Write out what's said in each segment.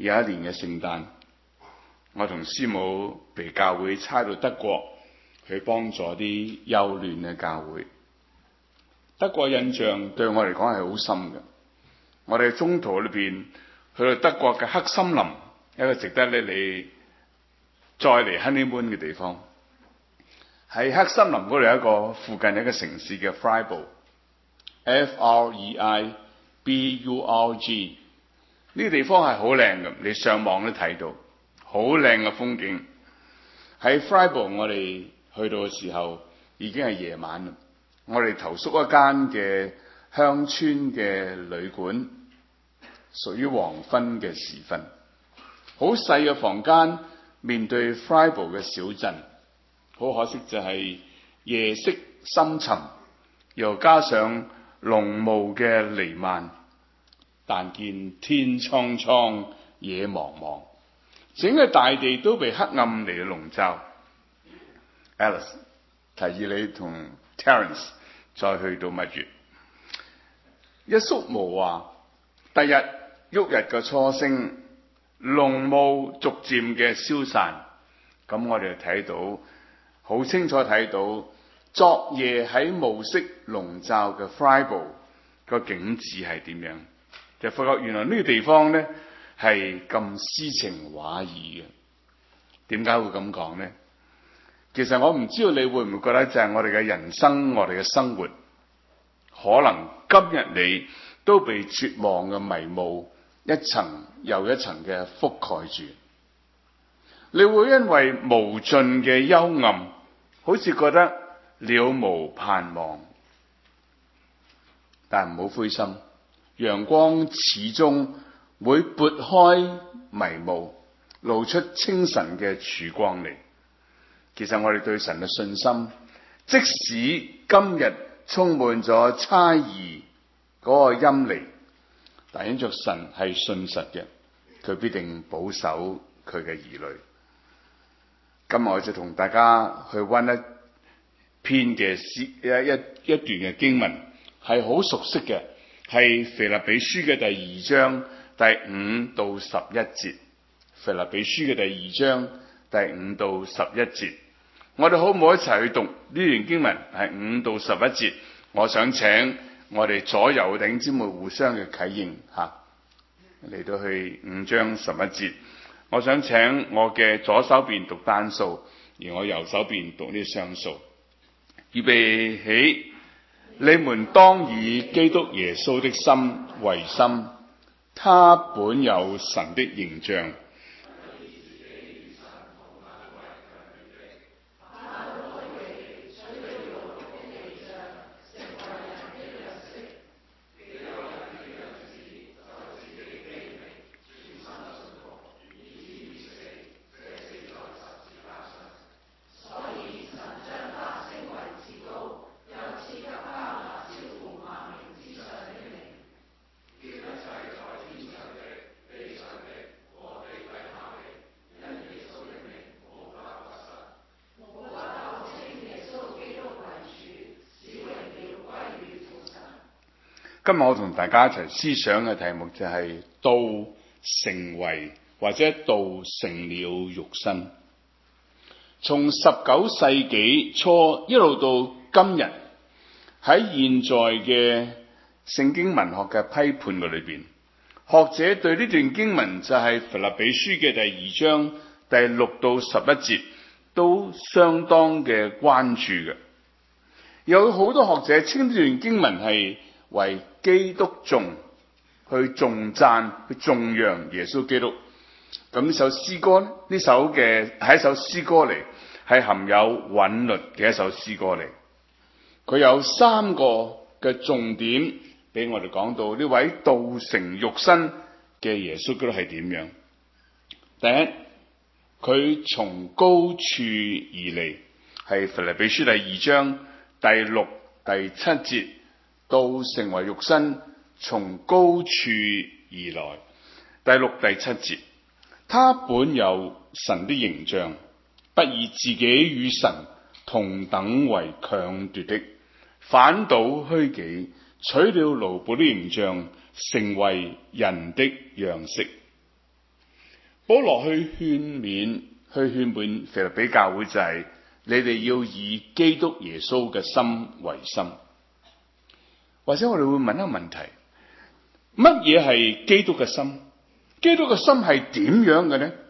有一年嘅聖誕，我同師母被教會差到德國去幫助啲幼嫩嘅教會。德國印象對我嚟講係好深嘅。我哋中途裏邊去到德國嘅黑森林，一個值得你再嚟 honeymoon 嘅地方。喺黑森林嗰度有一個附近一個城市嘅 Freiburg，F-R-E-I-B-U-R-G。呢個地方係好靚嘅，你上網都睇到，好靚嘅風景。喺 Freiburg 我哋去到嘅時候已經係夜晚啦。我哋投宿一間嘅鄉村嘅旅館，屬於黃昏嘅時分。好細嘅房間，面對 Freiburg 嘅小鎮。好可惜就係夜色深沉，又加上濃霧嘅彌漫，但見天蒼蒼，野茫茫，整個大地都被黑暗嚟籠罩。Alice 提議你同 Terence 再去到蜜月。一宿無話，第日旭日嘅初升，濃霧逐漸嘅消散。咁我哋就睇到好清楚睇到昨夜喺霧色籠罩嘅 Freiburg 個景致係點樣，就發覺原來呢個地方咧係咁詩情畫意嘅。點解會咁講咧？其實我唔知道你會唔會覺得就係我哋嘅人生，我哋嘅生活，可能今日你都被絕望嘅迷霧一層又一層嘅覆蓋住。你會因為無盡嘅幽暗，好似覺得了無盼望。但唔好灰心，陽光始終會撥開迷霧，露出清晨嘅曙光嚟。其實我哋對神嘅信心，即使今日充滿咗猜疑嗰個陰霾，但因着神係信實嘅，佢必定保守佢嘅兒女。今日我就同大家去溫一篇嘅一段嘅經文，係好熟悉嘅，係腓立比書嘅第2章第5到11節。腓立比書嘅第2章第5到11節，我哋好唔好一齊去讀呢段經文？係5到11節。我想請我哋左右弟兄姊妹互相嘅啟應吓，嚟到去5章11節。我想請我嘅左手邊讀單數，而我右手邊讀呢雙數。預備起，你們當以基督耶穌的心為心，他本有神的形象。今日我同大家一齊思想嘅題目就係道成為，或者道成了肉身。從19世紀初一路到今日，喺現在嘅聖經文學嘅批判嘅裏邊，學者對呢段經文就係腓立比書嘅第2章第6到11節都相當嘅關注嘅。有好多學者稱呢段經文係為基督頌，去頌讚去頌揚耶穌基督。咁呢首詩歌呢首嘅係一首詩歌嚟，係含有韻律嘅一首詩歌嚟。佢有3個嘅重點俾我哋講到呢位道成肉身嘅耶穌基督係點樣。第一，佢從高處而嚟，係腓立比書第2章第6、第7節。道成為肉身，從高處而來。第6、第7節，他本有神的形象，不以自己與神同等為強奪的，反倒虛己，取了奴僕的形象，成為人的樣式。 保羅去勸勉腓立比教會就係你哋要以基督耶穌嘅心為心。或者我哋會問一個問題，乜嘢係基督嘅心？基督嘅心係點樣嘅呢？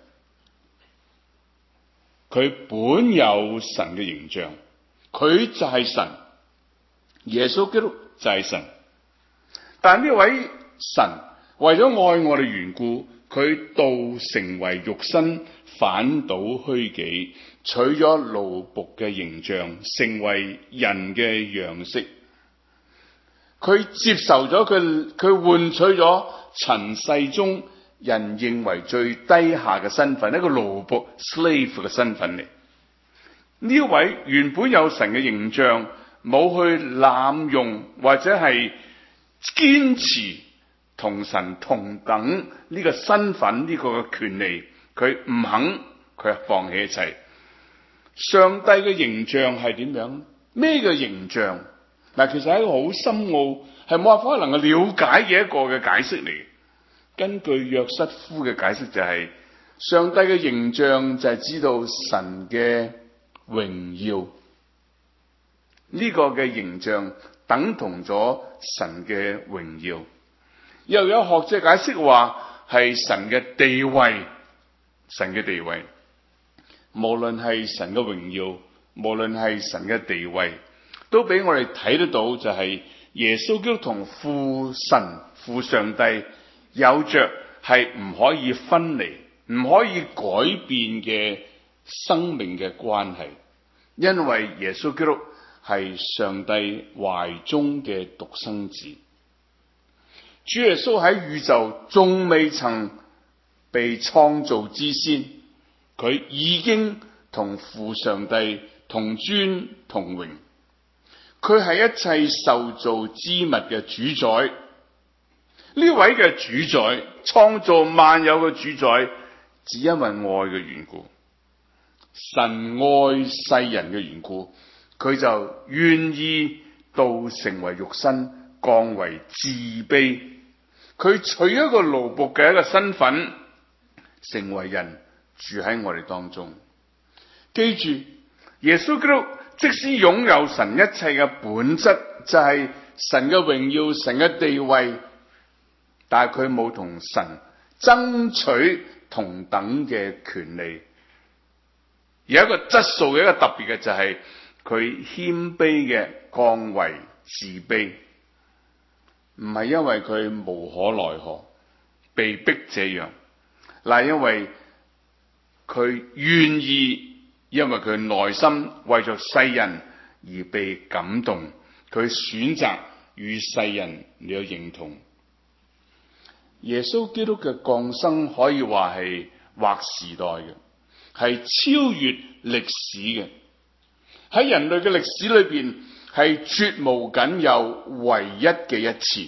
佢本有神嘅形象，佢就係神，耶穌基督就係神。但呢位神為咗愛我哋緣故，佢道成為肉身，反倒虛己，取咗奴僕嘅形象，成為人嘅樣式。佢接受咗佢換取咗塵世中人認為最低下嘅身份，一個奴僕 slave 嘅身份嚟。呢位原本有神嘅形象，冇去濫用或者係堅持同神同等呢個身份，呢個嘅權利，佢唔肯，佢係放棄一切。上帝嘅形象係點樣？咩嘅形象？嗱，其實係一個好深奧，係冇辦法能夠了解嘅一個嘅解釋嚟。根據約瑟夫嘅解釋就係，上帝嘅形象就係知道神嘅榮耀，呢個嘅形象等同咗神嘅榮耀。又有學者解釋話係神嘅地位，神嘅地位，無論係神嘅榮耀，無論係神嘅地位，都俾我哋睇得到，就係耶穌基督同父神、父上帝有着係唔可以分離、唔可以改變嘅生命嘅關係。因為耶穌基督係上帝懷中嘅獨生子，主耶穌喺宇宙仲未曾被創造之先，佢已經同父上帝同尊同榮。佢係一切受造之物嘅主宰，呢位嘅主宰，創造萬有嘅主宰，只因為愛嘅緣故，神愛世人嘅緣故，佢就願意道成為肉身，降為自卑，佢取一個奴僕嘅一個身份，成為人，住喺我哋當中。記住，耶穌基督即使擁有神一切嘅本質，就係神嘅榮耀、神嘅地位，但係佢冇同神爭取同等嘅權利。有一個質素，有一個特別嘅就係佢謙卑嘅降為自卑，唔係因為佢無可奈何被逼這樣，嗱，因為佢願意。因為佢內心為着世人而被感動，佢選擇與世人嚟去認同。耶穌基督嘅降生可以話係劃時代嘅，係超越歷史嘅。喺人類嘅歷史裏邊，係絕無僅有唯一嘅一次，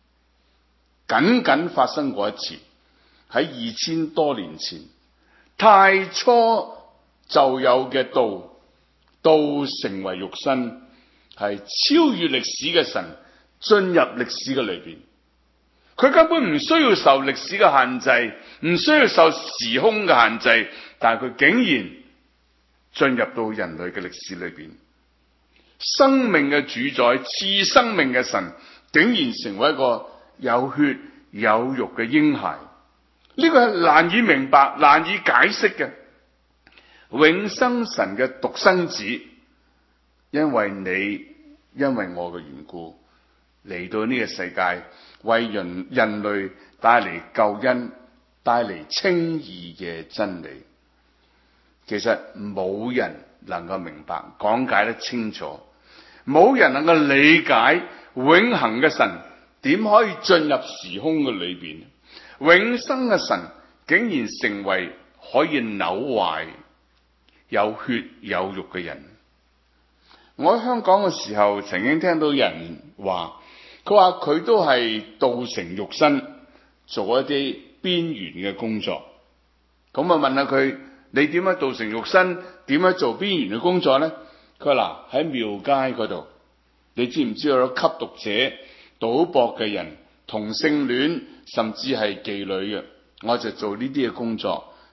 僅發生過一次，喺2000多年前，太初就有嘅道成為肉身，係超越歷史嘅神進入歷史嘅裏邊。佢根本唔需要受歷史嘅限制，唔需要受時空嘅限制，但係佢竟然進入到人類嘅歷史裏邊。生命嘅主宰、賜生命嘅神，竟然成為一個有血有肉嘅嬰孩，呢個係難以明白、難以解釋嘅。永生神嘅獨生子，因為你、因為我嘅緣故，嚟到呢個世界，為人類帶嚟救恩，帶嚟稱義嘅真理。其實冇人能夠明白、講解得清楚，冇人能夠理解永恆嘅神點可以進入時空嘅裏邊。永生嘅神竟然成為可以扭壞有血有肉嘅人。我喺香港嘅時候，曾經聽到人話，佢話佢都係道成肉身，做一啲邊緣嘅工作。咁啊問下佢，你點樣道成肉身？點樣做邊緣嘅工作呢？佢話嗱，喺廟街嗰度，你知唔知道有吸毒者、賭博嘅人、同性戀，甚至係妓女嘅，我就做呢啲嘅工作。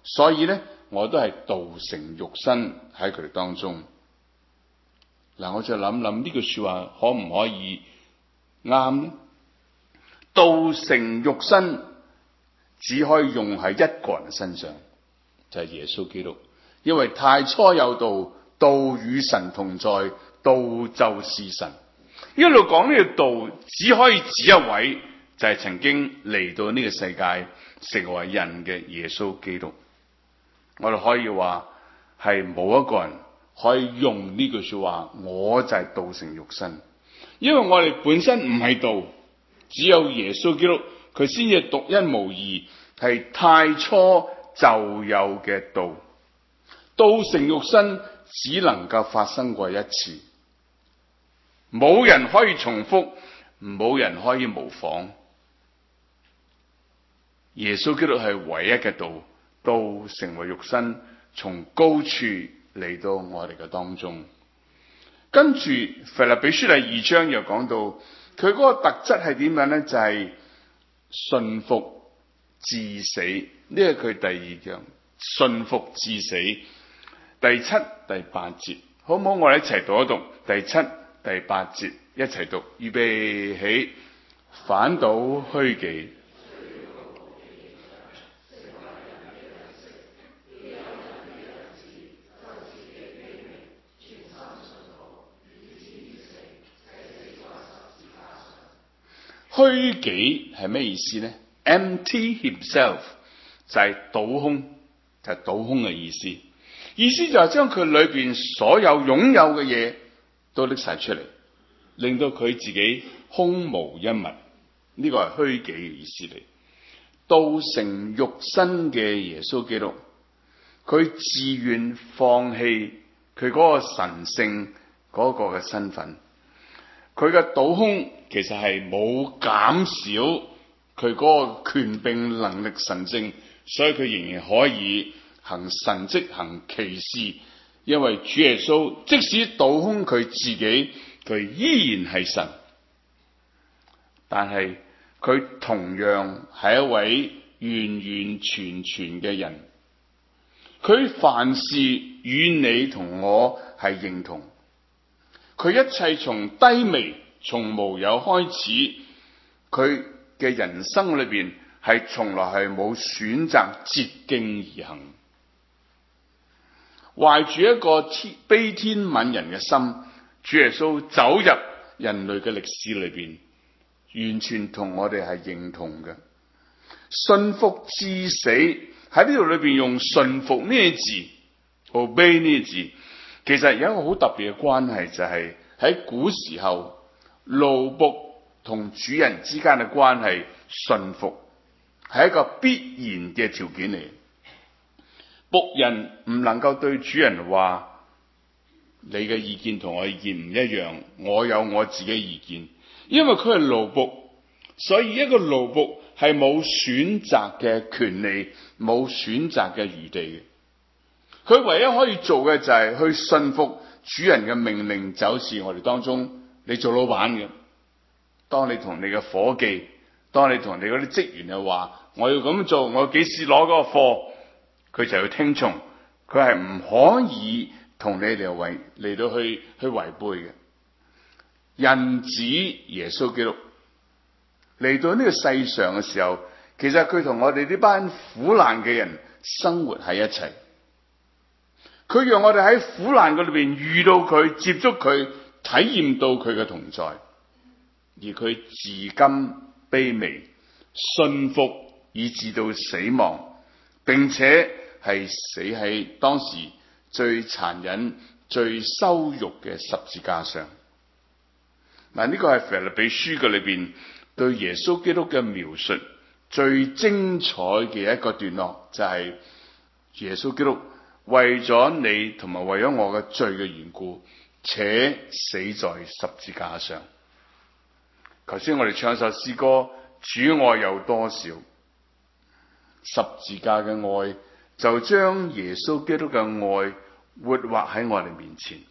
所以咧我都係道成肉身喺佢哋當中。嗱，我就諗呢句說話可唔可以啱呢？道成肉身只可以用喺一個人身上，就係耶穌基督。因為太初有道，道與神同在，道就是神。一路講呢個道，只可以指一位，就係曾經嚟到呢個世界成為人嘅耶穌基督。我哋可以話係冇一個人可以用呢句說話，我就係道成肉身。因為我哋本身唔係道，只有耶穌基督，佢先至獨一無二，係太初就有嘅道。道成肉身只能夠發生過一次，冇人可以重複，冇人可以模仿。耶穌基督係唯一嘅道，道成為肉身，從高處嚟到我哋嘅當中。跟住腓立比書第2章又講到佢嗰個特質係點樣呢？就係順服至死，呢係佢第2樣，順服至死。第7、第8節，好唔好？我哋一齊讀一讀第7、第8節，一齊讀。預備起，反倒虛己。虛己係咩意思呢？ Empty himself 就係倒空，就係倒空嘅意思。意思就係將佢裏邊所有擁有嘅嘢都拎晒出嚟，令到佢自己空無一物。呢個係虛己嘅意思嚟。道成肉身嘅耶穌基督，佢自願放棄佢嗰個神聖嗰個嘅身份。佢嘅倒空其實係冇減少佢嗰個權柄能力神聖，所以佢仍然可以行神蹟行奇事。因為主耶穌即使倒空佢自己，佢依然係神，但係佢同樣係一位完完全全嘅人。佢凡事與你同我係認同，佢一切從低微從無有開始，佢嘅人生裏邊係從來係冇選擇捷徑而行。懷住一個悲天憫人嘅心，主耶穌走入人類嘅歷史裏邊，完全同我哋係認同嘅。順服至死，喺呢度裏邊用順服呢個字 obey 呢個字，其實有一個好特別嘅關係，就係喺古時候奴僕同主人之間嘅關係，順服係一個必然嘅條件嚟。僕人唔能夠對主人話，你嘅意見同我意見唔一樣，我有我自己意見。因為佢係奴僕，所以一個奴僕係冇選擇嘅權利，冇選擇嘅餘地嘅。佢唯一可以做嘅就係去順服主人嘅命令，就好似我哋當中你做老闆嘅，當你同你嘅伙計，當你同你嗰啲職員又話我要咁做，我幾時攞嗰個貨，佢就要聽從，佢係唔可以同你嚟到去違背嘅。人子耶穌基督嚟到呢個世上嘅時候，其實佢同我哋呢班苦難嘅人生活喺一齊，佢讓我哋喺苦難嘅裏邊遇到佢，接觸佢，體驗到佢嘅同在，而佢至今卑微順服以至到死亡，並且係死喺當時最殘忍最羞辱嘅十字架上。嗱，呢個係腓立比書嘅裏邊對耶穌基督嘅描述最精彩嘅一個段落，就係耶穌基督為咗你同埋為咗我嘅罪嘅緣故，且死在十字架上。頭先我哋唱一首詩歌，主愛有多少，十字架嘅愛就將耶穌基督嘅愛活畫喺我哋面前。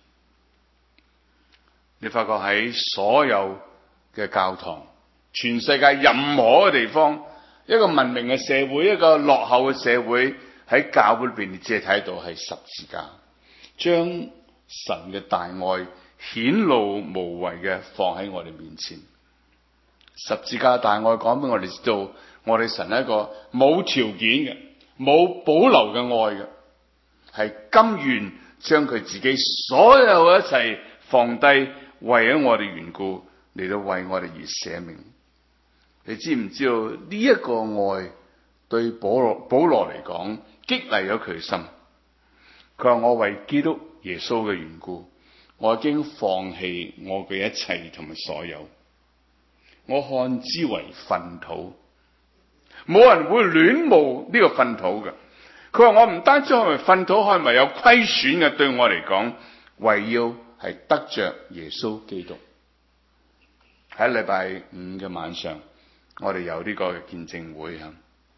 你發覺喺所有嘅教堂，全世界任何嘅地方，一個文明嘅社會，一個落後嘅社會， 喺教會裏邊，你只係睇到係十字架，將神嘅大愛顯露無遺嘅放喺我哋面前。十字架大愛講俾我哋知道，我哋神係一個冇條件嘅、冇保留嘅愛嘅，係甘願將佢自己所有一切放低，為咗我哋緣故嚟到為我哋而捨命。你知唔知道呢一個愛對保羅嚟講激勵咗佢心？佢話我為基督耶穌嘅緣故，我已經放棄我嘅一切同埋所有，我看之為糞土。冇人會戀慕呢個糞土嘅。佢話我唔單止係咪糞土，係咪有虧損嘅？對我嚟講，為要係得着耶穌基督。喺禮拜五嘅晚上，我哋有呢個見證會啊。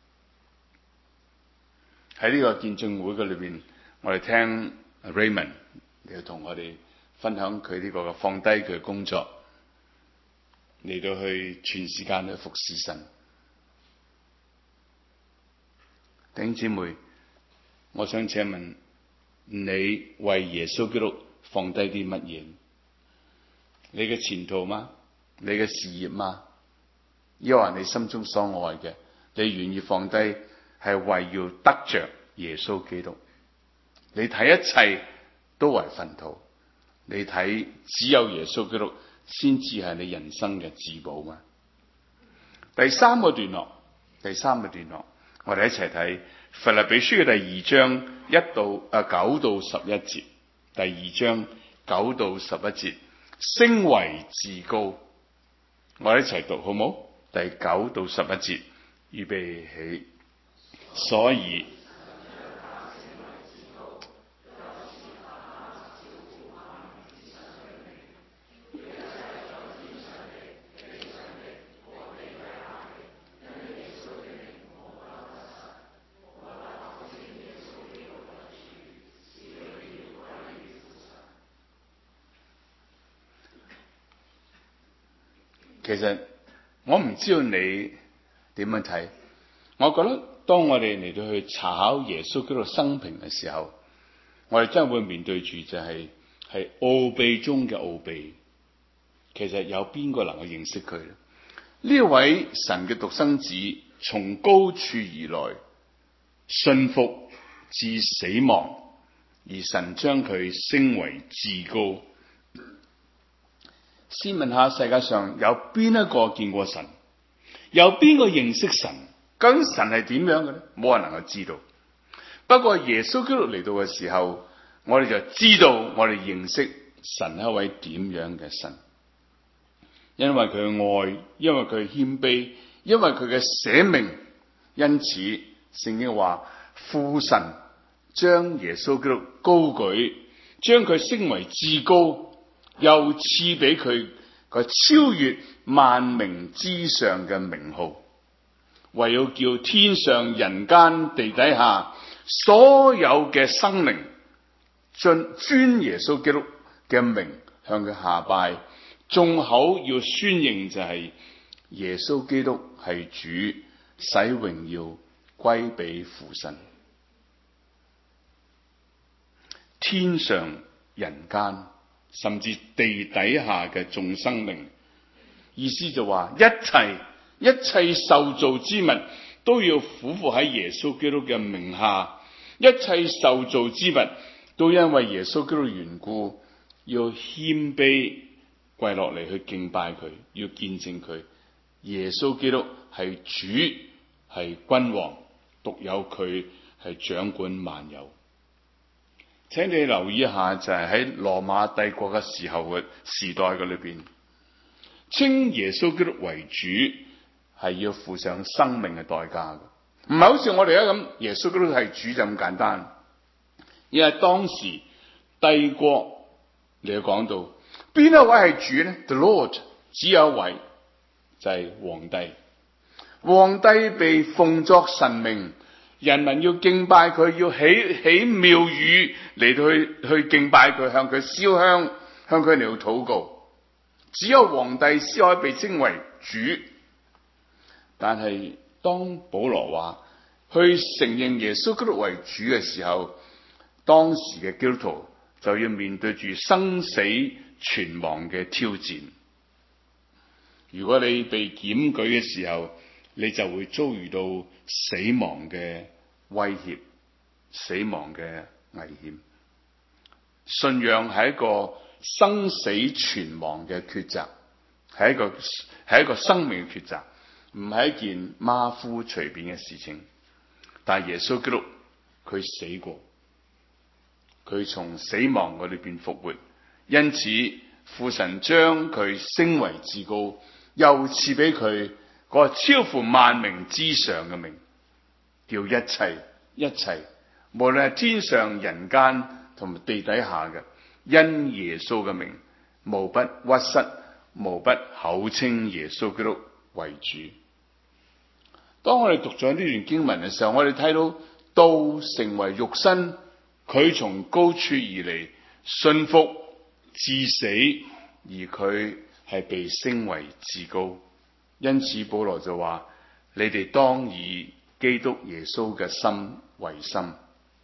喺呢個見證會嘅裏邊，我哋聽 Raymond 嚟同我哋分享佢呢個放低佢嘅工作，嚟到去全時間去服侍神。弟兄姊妹，我想請問你為耶穌基督放低啲乜嘢？你嘅前途嗎？你嘅事業嗎？抑或你心中所愛嘅，你願意放低，係為要得着耶穌基督？你睇一切都為糞土，你睇只有耶穌基督先至係你人生嘅至寶嗎？第三個段落，我哋一齊睇腓立比書嘅第二章9到11節。第二章9到11節，升為至高。我哋一齊讀好冇？第9到11節，預備起。所以其實我唔知道你點樣睇，我覺得當我哋嚟到去查考耶穌基督生平嘅時候，我哋真係會面對住就係奧秘中嘅奧秘。其實有邊個能夠認識佢呢？呢位神嘅獨生子從高處而來，順服至死亡，而神將佢升為至高。先問下世界上有邊一個見過神？有邊個認識神？究竟神係點樣嘅咧？冇人能夠知道。不過耶穌基督嚟到嘅時候，我哋就知道，我哋認識神係一位點樣嘅神。因為佢嘅愛，因為佢嘅謙卑，因為佢嘅捨命，因此聖經話父神將耶穌基督高舉，將佢升為至高，又賜俾佢個超越萬名之上嘅名號，為要叫天上人間地底下所有嘅生靈尊耶穌基督嘅名向佢下拜，眾口要宣認就係耶穌基督係主，使榮耀歸俾父神。天上人間甚至地底下嘅眾生靈，意思就話一切受造之物都要俯伏喺耶穌基督嘅名下，一切受造之物都因為耶穌基督嘅緣故要謙卑跪落嚟去敬拜佢，要見證佢耶穌基督係主，係君王，獨有佢係掌管萬有。請你留意一下，就係喺羅馬帝國嘅時代嘅裏邊，稱耶穌基督為主係要付上生命嘅代價嘅，唔係好似我哋而家咁，耶穌基督係主就咁簡單。而係當時帝國你要講到邊一位係主呢？ The Lord 只有一位，就係皇帝。皇帝被奉作神明，人民要敬拜佢，要起廟宇嚟到去敬拜佢，向佢燒香，向佢嚟到禱告。只有皇帝先可以被稱為主。但係當保羅話去承認耶穌基督為主嘅時候，當時嘅基督徒就要面對住生死存亡嘅挑戰。如果你被檢舉嘅時候，你就會遭遇到死亡嘅威脅、死亡嘅危險。信仰係一個生死存亡嘅抉擇，係一個生命嘅抉擇，唔係一件馬虎隨便嘅事情。但係耶穌基督佢死過，佢從死亡嗰裏邊復活，因此父神將佢升為至高，又賜俾佢嗰個超乎萬名之上嘅名，叫一切，無論係天上人間同埋地底下嘅，因耶穌嘅名，無不屈膝，無不口稱耶穌基督為主。當我哋讀咗呢段經文嘅時候，我哋睇到道成為肉身，佢從高處而嚟，順服至死，而佢係被升為至高。因此保羅就話：你哋當以基督耶穌嘅心為心。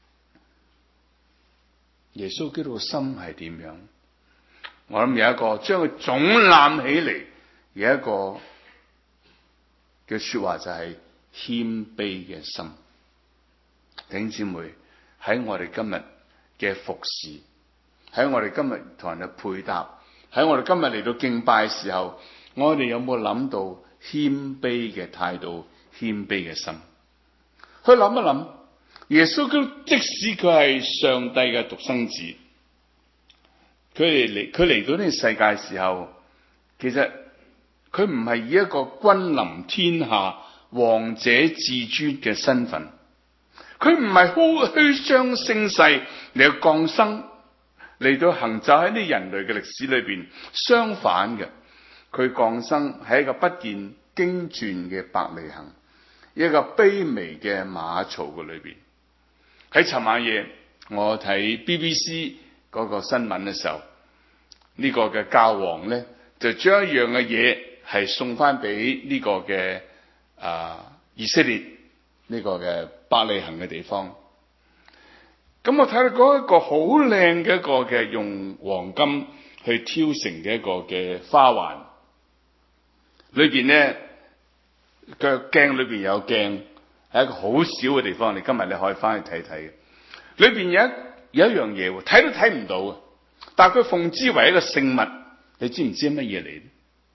耶穌基督嘅心係點樣？我諗有一個將佢總攬起嚟，有一個嘅說話就係謙卑嘅心。弟兄姊妹，喺我哋今日嘅服侍，喺我哋今日同人嘅配搭，喺我哋今日嚟到敬拜嘅時候，我哋有冇諗到謙卑嘅態度、謙卑嘅心？去諗一諗，耶穌基督即使佢係上帝嘅獨生子，佢嚟到呢個世界嘅時候，其實佢唔係以一個君臨天下、王者至尊嘅身份，佢唔係虛張聲勢嚟到降生，嚟到行走喺呢人類嘅歷史裏邊。相反嘅，佢降生喺一個不見經傳嘅伯利恆，一個卑微嘅馬槽嘅裏邊。喺尋晚夜我睇 BBC 嗰個新聞嘅時候，呢個嘅教皇咧就將一樣嘅嘢係送翻俾呢個嘅以色列呢個嘅伯利恆嘅地方。咁我睇到嗰一個好靚嘅一個嘅用黃金去挑成嘅一個嘅花環，裏邊咧個鏡裏邊有鏡，係一個好小嘅地方。你今日你可以翻去睇睇嘅，裏邊有一樣嘢，睇都睇唔到嘅，但係佢奉之為一個聖物。你知唔知係乜嘢嚟？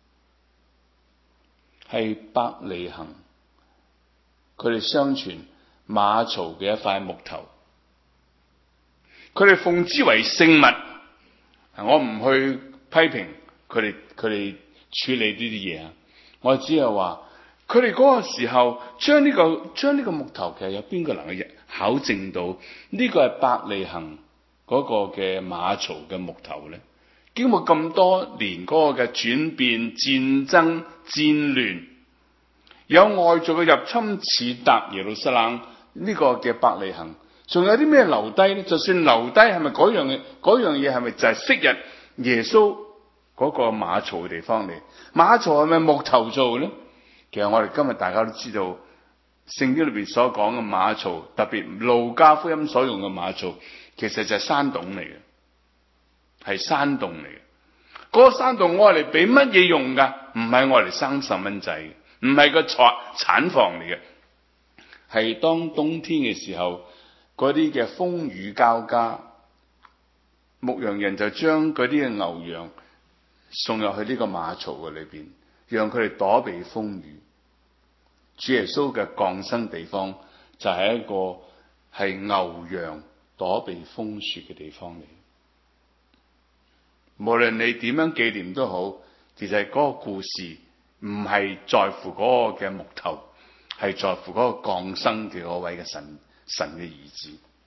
係伯利恆，佢哋相傳馬槽嘅一塊木頭，佢哋奉之為聖物。我唔去批評佢哋處理呢啲嘢啊，我只係話佢哋嗰個時候將呢個木頭，其實有邊個能夠考證到呢個係伯利恆嗰個嘅馬槽嘅木頭咧？經過咁多年嗰個嘅轉變、戰爭、戰亂，有外族嘅入侵踐踏耶路撒冷呢個嘅伯利恆，仲有啲咩留低咧？就算留低，係咪嗰樣嘢係咪就係昔日耶穌嗰個馬槽嘅地方嚟？馬槽係咪木頭做咧？其實我哋今日大家都知道，聖經裏邊所講嘅馬槽，特別路加福音所用嘅馬槽，其實就係山洞嚟嘅，係山洞嚟嘅。嗰個山洞我嚟俾乜嘢用噶？唔係我嚟生細蚊仔嘅，唔係個產房嚟嘅，係當冬天嘅時候，嗰啲嘅風雨交加，牧羊人就將嗰啲嘅牛羊送入去呢個馬槽嘅裏邊，讓佢哋躲避風雨。主耶穌嘅降生地方就係一個係牛羊躲避風雪嘅地方嚟。無論你點樣紀念都好，其實嗰個故事唔係在乎嗰個嘅木頭，係在乎嗰個降生嘅嗰位嘅神嘅兒子。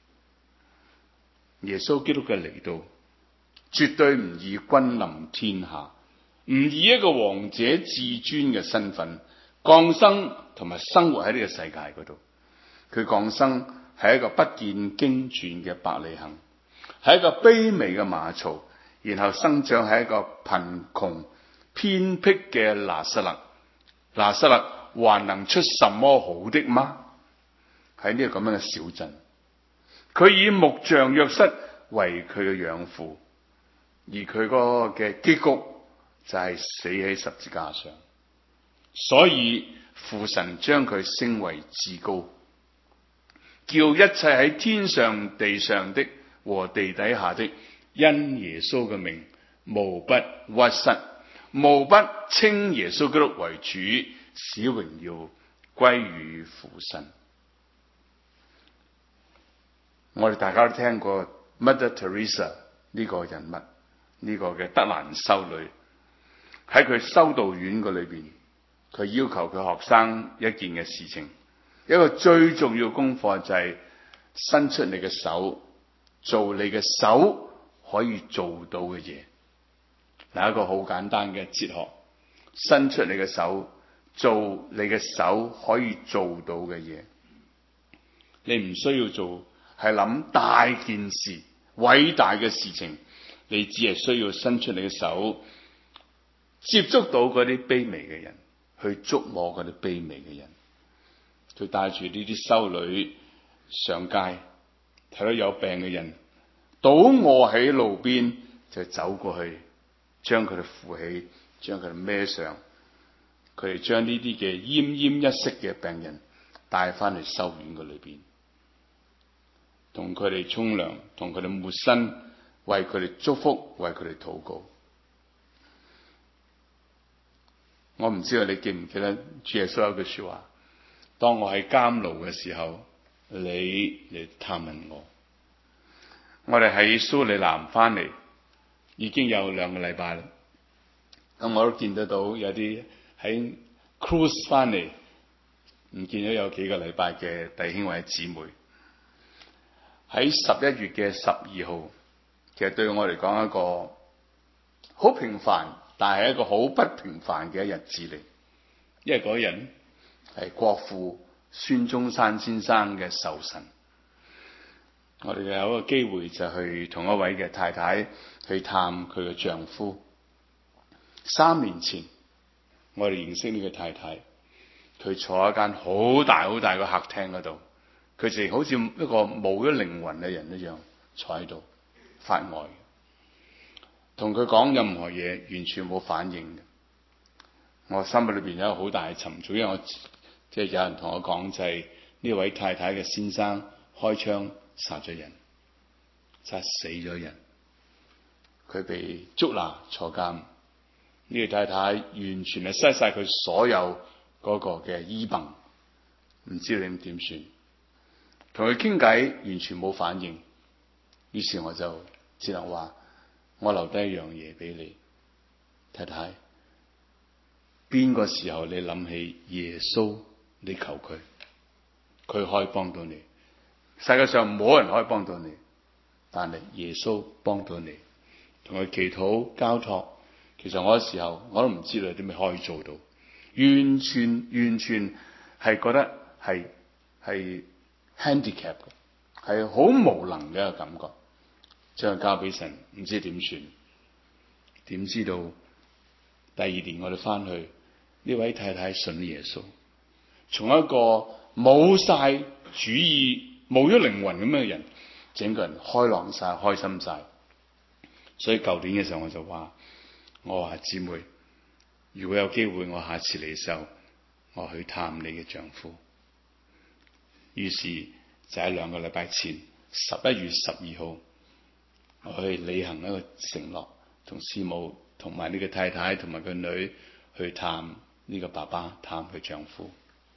耶穌基督嘅嚟到，絕對唔以君臨天下，唔以一個王者至尊嘅身份降生同埋生活喺呢個世界嗰度。佢降生係一個不見經傳嘅伯利恆，係一個卑微嘅馬槽，然後生長喺一個貧窮偏僻嘅拿撒勒。拿撒勒還能出什麼好的嗎？ 喺呢個咁樣嘅小鎮。佢以木匠約瑟為佢嘅養父，而佢個嘅結局就係死喺十字架上。所以父神將佢升為至高，叫一切喺天上地上的和地底下的，因耶穌嘅名，無不屈膝，無不稱耶穌基督為主，使榮耀歸於父神。我哋大家都聽過 Mother Teresa 呢個人物，呢個嘅德蘭修女，喺佢修道院嘅裏邊，佢要求佢學生一件嘅事情，一個最重要功課就係伸出你嘅手，做你嘅手可以做到嘅嘢。嗱，一個好簡單嘅哲學，伸出你嘅手，做你嘅手可以做到嘅嘢。你唔需要做係諗大件事、偉大嘅事情，你只係需要伸出你嘅手，接觸到嗰啲卑微嘅人，去觸摸嗰啲卑微嘅人。佢帶住呢啲修女上街，睇到有病嘅人倒臥喺路邊，就走過去將佢哋扶起，將佢哋孭上。佢哋將呢啲嘅奄奄一息嘅病人帶翻去修院嘅裏邊，同佢哋沖涼，同佢哋抹身，為佢哋祝福，為佢哋禱告。我唔知道你記唔記得主耶穌有句說話，當我喺監牢嘅時候，你嚟探問我。我哋喺蘇里南翻嚟已經有2個禮拜啦，咁我都見得到有啲喺 cruise 翻嚟唔見咗有幾個禮拜嘅弟兄或者姊妹。喺11月嘅12號，其實對我嚟講一個好平凡，但係一個好不平凡嘅一日子嚟，因為嗰日係國父孫中山先生嘅壽辰。我哋有一個機會就去同一位嘅太太去探佢嘅丈夫。3年前我哋認識呢個太太，佢坐喺一間好大好大嘅客廳嗰度，佢就好似一個冇咗靈魂嘅人一樣坐喺度發呆，同佢講任何嘢完全冇反應嘅。我心裏邊有一個好大嘅沉重，因為我有人同我講就係呢位太太嘅先生開槍殺咗人，殺死咗人，佢被捉拿坐監。呢個太太完全係失晒佢所有嗰個嘅依憑，唔知你點算？同佢傾偈完全冇反應，於是我就只能話：我留低一樣嘢俾你，太太。邊個時候你諗起耶穌，你求佢，佢可以幫到你。世界上冇人可以幫到你，但係耶穌幫到你。同佢祈禱交託，其實我嗰時候我都唔知道有啲咩可以做到，完全係覺得係 handicap 嘅，係好無能嘅一個感覺。將佢交俾神，唔知點算。點知道第2年我哋翻去，呢位太太信耶穌，從一個冇晒主意、冇咗靈魂咁樣嘅人，整個人開朗晒、開心晒。所以舊年嘅時候我就話：我話姊妹，如果有機會我下次嚟嘅時候，我去探你嘅丈夫。於是就喺2個禮拜前11月12號，我去履行一個承諾，同師母同埋呢個太太同埋個女去探呢個爸爸，探佢丈夫。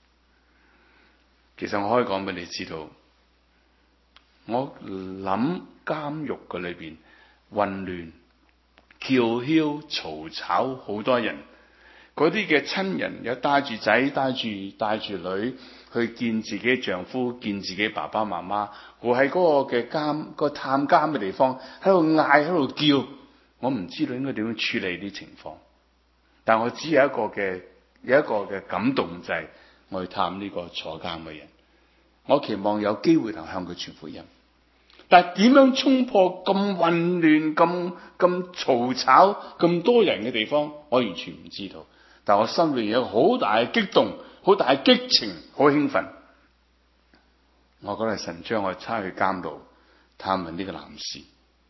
其實我可以講俾你知道，我諗監獄嘅裏邊混亂、叫囂、嘈吵，好多人，嗰啲嘅親人有帶住仔、帶住女去見自己丈夫、見自己爸爸媽媽，我喺嗰個嘅探監嘅地方喺度嗌、喺度叫，我唔知道應該點樣處理啲情況。但我只有一個嘅感動，就係我去探呢個坐監嘅人，我期望有機會能向佢傳福音。但係點樣衝破咁混亂、咁嘈吵、咁多人嘅地方，我完全唔知道。但我心裏有一個好大嘅激動、好大嘅激情、好興奮。 我覺得係神將我差去監牢探問呢個男士。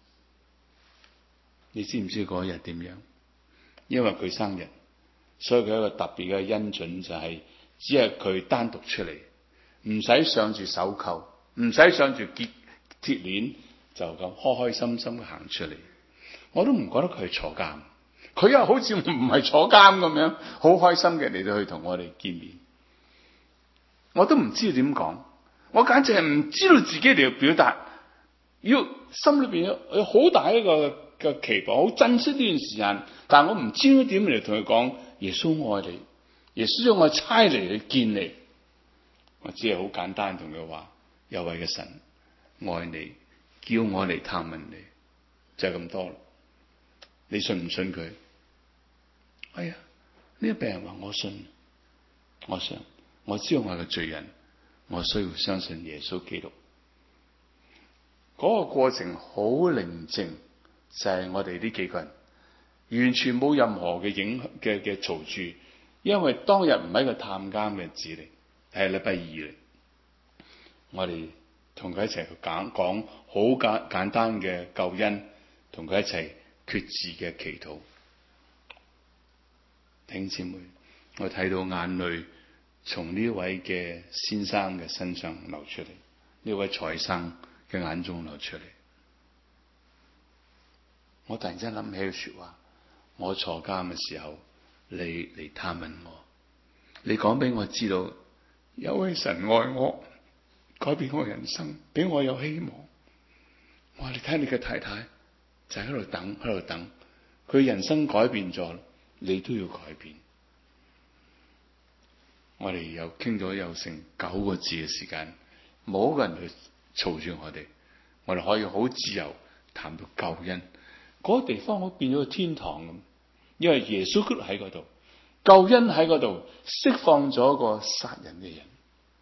你知唔知嗰日點樣？因為佢生日，所以佢有一個特別嘅恩准，就係只係佢單獨出嚟，唔使上住手銬，唔使上住鐵鏈，就咁開開心心行出嚟。我都唔覺得佢係坐監，佢又好似唔係坐監咁樣，好開心嘅嚟到去同我哋見面。我都唔知點講，我簡直係唔知道自己嚟表達，要心裏邊有好大一個嘅期望，好珍惜呢段時間，但係我唔知應該點嚟同佢講，耶穌愛你，耶穌將我差嚟去見你。我只係好簡單同佢話，有位嘅神愛你，叫我嚟探問你，就係咁多啦。你信唔信佢？哎呀，呢個病人話我信，我想我知道我係個罪人，我需要相信耶穌基督。嗰個過程好寧靜，就係我哋呢幾個人完全冇任何嘅影嘅嘈住，因為當日唔係一個探監嘅日子嚟，係禮拜二嚟。我哋同佢一齊去講好簡單嘅救恩，同佢一齊決志嘅祈禱。弟兄姊妹，我睇到眼淚從呢位嘅先生嘅身上流出嚟，呢位蔡生嘅眼中流出嚟。我突然間諗起句說話，我坐監嘅時候，你嚟探問我，你講俾我知道，有位神愛我，改變我人生，俾我有希望。我話你睇你嘅太太就喺度等，佢人生改變咗，你都要改變。我哋又傾咗有成9個字嘅時間，冇一個人去嘈住我哋，我哋可以好自由談到救恩。嗰個地方好變咗個天堂咁，因為耶穌基督喺嗰度，救恩喺嗰度，釋放咗個殺人嘅人。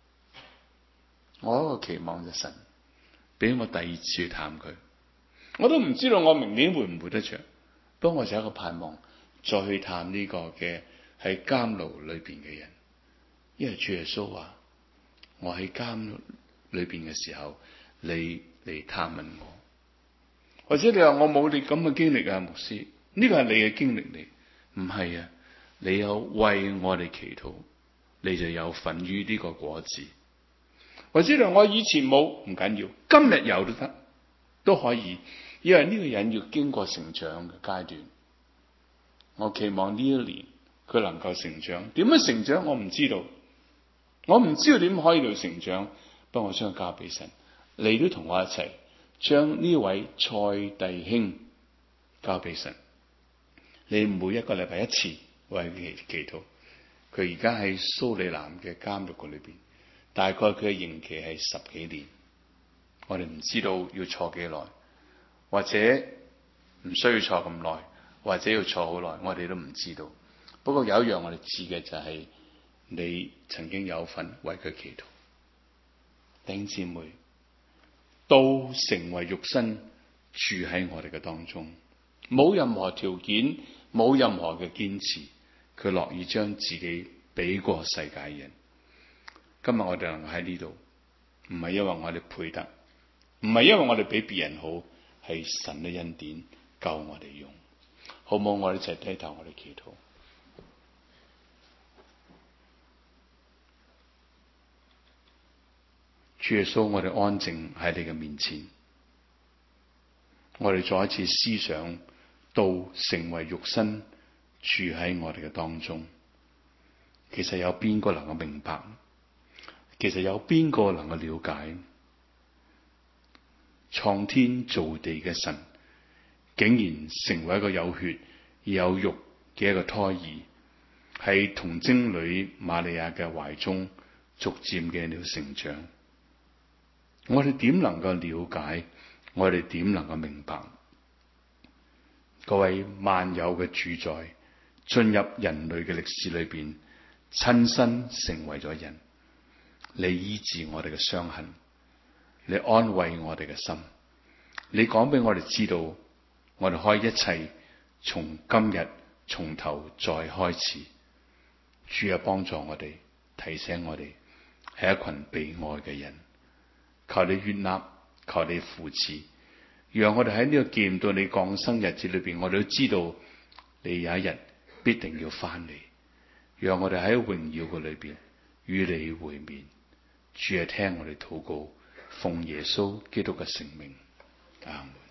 我一個期望就神俾我第二次去探佢，我都唔知道我明年會唔會得着，不過我就一個盼望再去探呢個嘅喺監牢裏邊嘅人，因為主耶穌話我喺監牢裏邊嘅時候，你嚟探問我。或者你話我冇你咁嘅經歷啊，牧師，呢個係你嘅經歷嚟，唔係啊，你有為我哋祈禱，你就有份於呢個果子。或者你話我以前冇，唔緊要，今日有都得，都可以，因為呢個人要經過成長嘅階段。我期望呢一年佢能夠成長，點樣成長我唔知道，我唔知道點可以到成長，不過我將佢交俾神，你都同我一齊將呢位蔡弟兄交俾神。你每一個禮拜一次為佢祈禱。佢而家喺蘇里南嘅監獄裏邊，大概佢嘅刑期係10幾年。我哋唔知道要坐幾耐，或者唔需要坐咁耐，或者要坐好耐，我哋都唔知道。不過有一樣我哋知嘅就係，你曾經有份為佢祈禱。弟兄姊妹，都成為肉身住喺我哋嘅當中，冇任何條件，冇任何嘅堅持，佢樂意將自己俾過世界人。今日我哋能夠喺呢度，唔係因為我哋配得，唔係因為我哋比別人好，係神嘅恩典夠我哋用。好唔好？我哋一齊低頭，我哋祈禱。主耶穌，我哋安靜喺你嘅面前，我哋再一次思想到成為肉身住喺我哋嘅當中。其實有邊個能夠明白？其實有邊個能夠了解？創天造地嘅神，竟然成為一個有血有肉嘅一個胎兒，喺童貞女瑪利亞嘅懷中逐漸嘅了成長。我哋點能夠了解？我哋點能夠明白？各位萬有嘅主宰進入人類嘅歷史裏邊，親身成為咗人。你醫治我哋嘅傷痕，你安慰我哋嘅心，你講俾我哋知道，我哋可以一齊從今日從頭再開始。主啊，幫助我哋，提醒我哋係一群被愛嘅人。 求你悅納，求你扶持，讓我哋喺呢個紀念到你降生日子裏邊，我哋都知道你有一日必定要翻嚟，讓我哋喺榮耀嘅裏邊與你會面。主啊，聽我哋禱告，奉耶穌基督嘅聖名，阿門。